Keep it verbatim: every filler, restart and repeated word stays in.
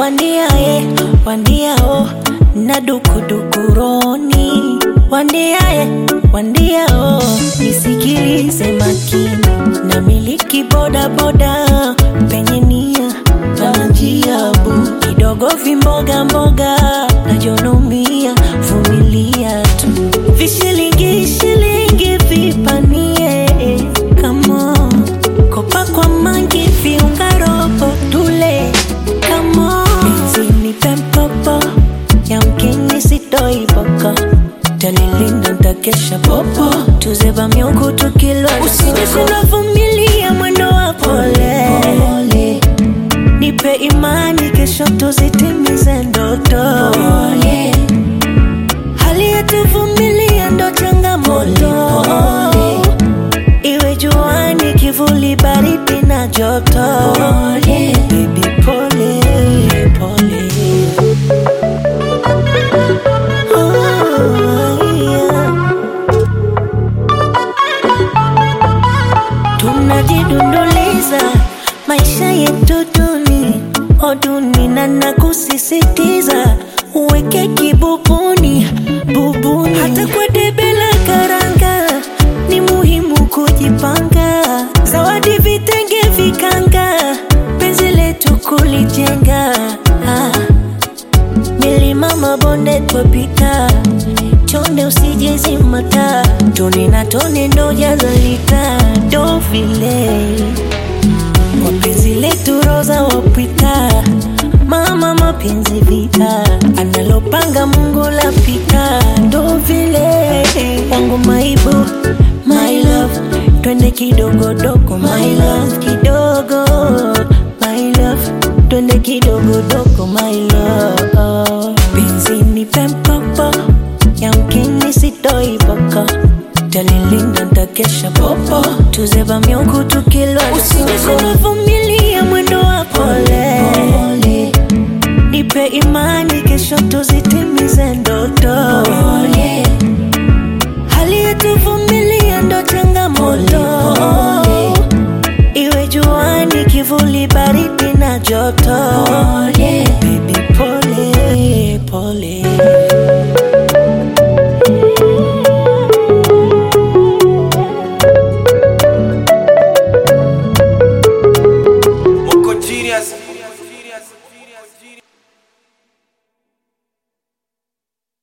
Wandia e, wandia o, na duku duku roni. Wandia e, wandia o, nisikilize makini. Na miliki boda boda, penye nia, na njia bu. Kidogo vimboga mboga, na jonomia, vumilia tu. Vishilingi shilingi vipanie, come on. Kopa kwa mangi viunga robo tule, come on. Penzi ni pempopo, yamkini sitoi boko. Talilinda ntakesha popo, tuzeba miungu tukilwa. Usije kunavumilia mwendo wa pole, pole. Nipe imani kesho tuzitimize ndoto, pole. Hali yetu vumilia ndo changamoto, iwe juani kivuli baridi na joto, pole. Baby pole, pole. Oh, yeah. Tunajidunduliza maisha yetu duni, o duni, na nakusisitiza uweke kibubuni, bubuni. Hata kwa debe la karanga ni muhimu kujipanga. Zawadi vitenge vikanga, penzi letu kulijenga. ah. Milima mabonde twapita, chonde usijezimata. Tone na tone ndo jazalita, ndo vile kwa penzi letu roza wapita. Mama mapenzi vita, analopanga Mungu lapita, ndo vile wangu maibu, my love. Twende kidogo dogo, my love, kidogo, my love. Twende kidogo dogo, my love. Penzi ni pempopo, yamkini sitoi boko. Talilinda ntakesha popo, tuzeba miungu tukilwa. Usije kunavumilia mwendo wa pole, pole. Nipe imani kesho tuzitimize ndo